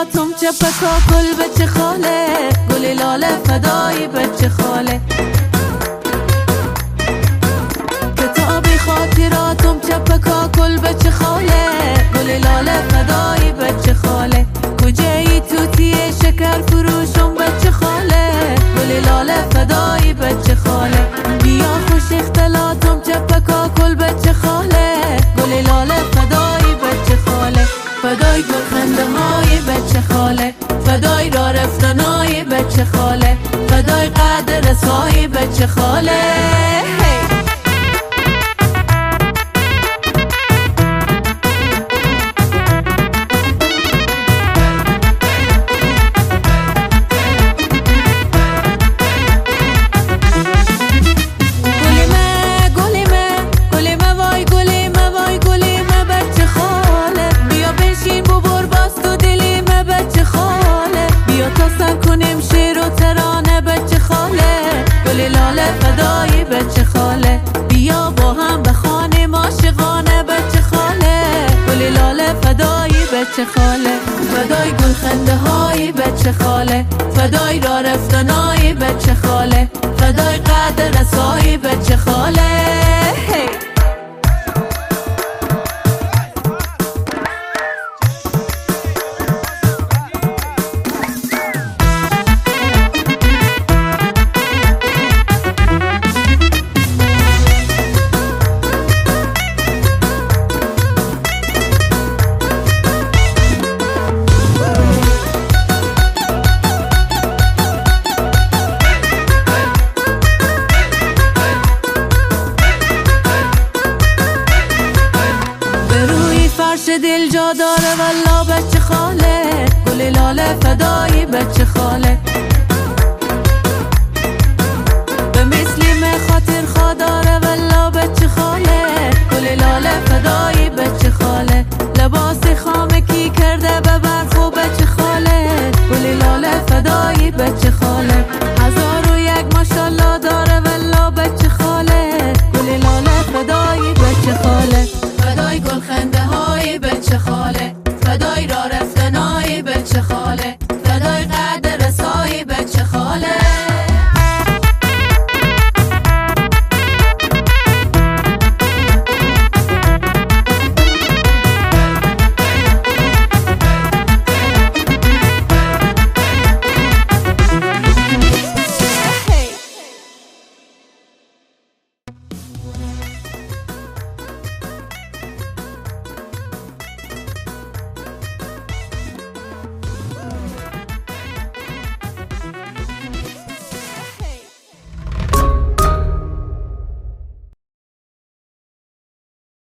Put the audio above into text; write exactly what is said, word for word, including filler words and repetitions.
خاطراتم چپه کاکل بچه خاله، گل لاله فدای بچه خاله. کتابی خاطراتم چپه کاکل بچه خاله، گل لاله فدای بچه خاله. کجایی توتی شکر فروشم بچه خاله، گل لاله فدای بچه خاله. بیا خوش اختلاطم چپه کاکل بچه خاله، گل لاله فدای بچه خاله. فدای گل خنده های بچه خاله، فدای را رفتنای بچه خاله، فدای قدر رسای بچه خاله. کنیم شیر و ترانه بچه خاله، گل لاله فدای بچه خاله. بیا با هم بخوانیم عاشقانه بچه خاله، گل لاله فدای بچه خاله. فدای گل خنده های بچه خاله، فدای را رفتنای بچه خاله، فدای قدر رسای بچه خاله. فرش دل جا داره والله بچه خاله، گل لاله فدای بچه خاله.